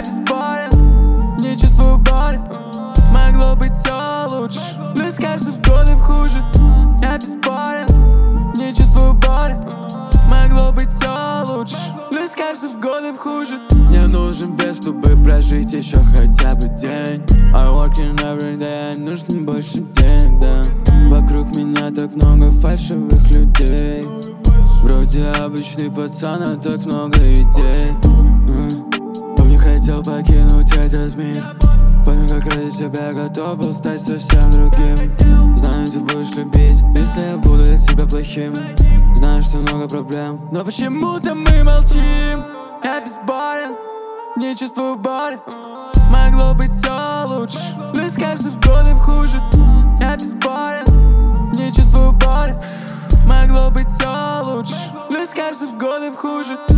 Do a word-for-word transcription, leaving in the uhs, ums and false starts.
Я беспарен, не чувствую боль. Могло быть все лучше, но с каждым годом хуже. Я беспарен, не чувствую боль. Могло быть все лучше, но с каждым годом хуже. Мне нужен вес, чтобы прожить еще хотя бы день. I working every day, нужно больше денег, да. Вокруг меня так много фальшивых людей. Вроде обычный пацан, а так много идей. mm. Помню, хотел покинуть этот мир. Помню, как ради тебя готов был стать совсем другим. Знаю, ты будешь любить, если я буду для тебя плохим. Знаю, что много проблем, но почему-то мы молчим. Я беспарен, не чувствую боль. Могло быть все лучше, но с каждым годом хуже. Я беспарен, не чувствую боль. Могло быть все лучше, но с каждым годом хуже.